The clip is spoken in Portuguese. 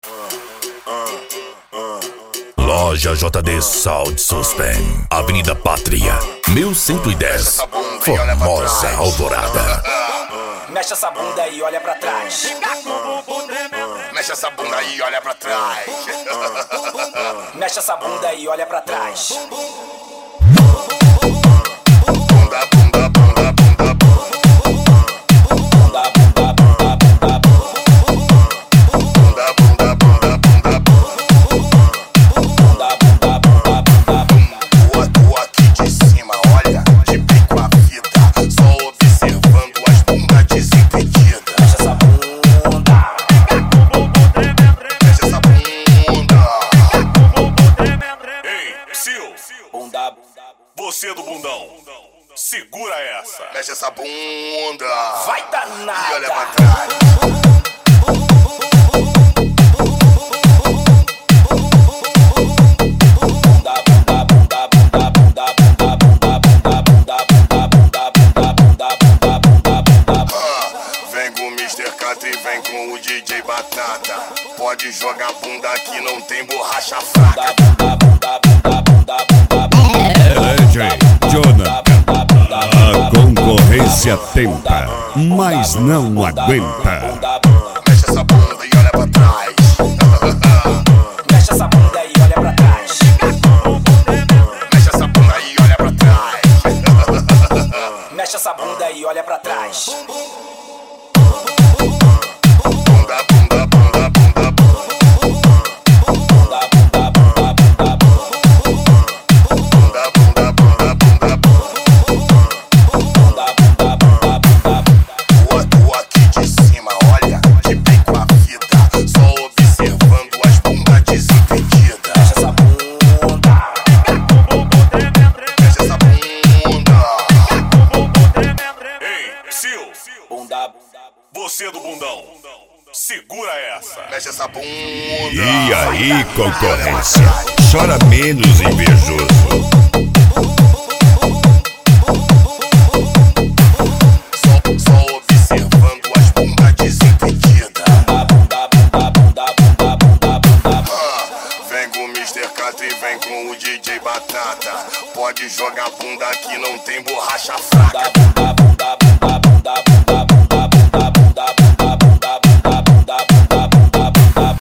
Loja JD Sound System, Avenida Pátria, 1110, Formosa, Alvorada. Mexe essa bunda e olha pra trás. Mexe essa bunda e olha pra trás. Mexe essa bunda e olha pra trás. Bunda, bunda, bunda, bunda, Bunda, bunda, bunda, bunda, bunda, bunda, bunda, bunda, bunda, bunda, bunda, bunda. Tô aqui de cima, olha, de bem com a fita, só observando as bundas desimpedidas. Mexe essa bunda. Mexe essa bunda. Ei, Sil, Bunda, você do bundão, segura essa. Mexe essa bunda. vai E olha pra danada. trás. Bunda, bunda, bunda, bunda, bunda, bunda, bunda, bunda, bunda, bunda, bunda, bunda, bunda, bunda, bunda, bunda. Vem com o Mr. Catra e vem com o DJ Batata. Pode jogar bunda que não tem borracha fraca. Bunda, bunda, bunda, bunda, bunda, bunda. DJ Jonathan. A concorrência tenta, mas não aguenta. Mexe essa bunda e olha pra trás. Mexe essa bunda e olha pra trás. Mexe essa bunda e olha pra trás. Mexe essa bunda e olha pra trás. Bunda, bunda, bunda, bunda, Bunda, bunda, bunda, bunda, bunda, bunda, bunda, bunda. bunda, bunda, bunda, bunda. Tô aqui de cima, olha, de bem com a fita, só observando as bundas desimpedidas. Mexe essa bunda. Mexe essa bunda. Ei, Sil, Bunda, você do bundão, segura essa. Mexe essa bunda. E aí, concorrência? Chora menos, invejoso. Só observando as bundas desimpedidas. bunda, bunda, bunda, bunda, bunda, bunda. Vem com o Mr. Catra e vem com o DJ Batata. Pode jogar bunda que não tem borracha fraca. Bunda, bunda, bunda, bunda, bunda, bunda,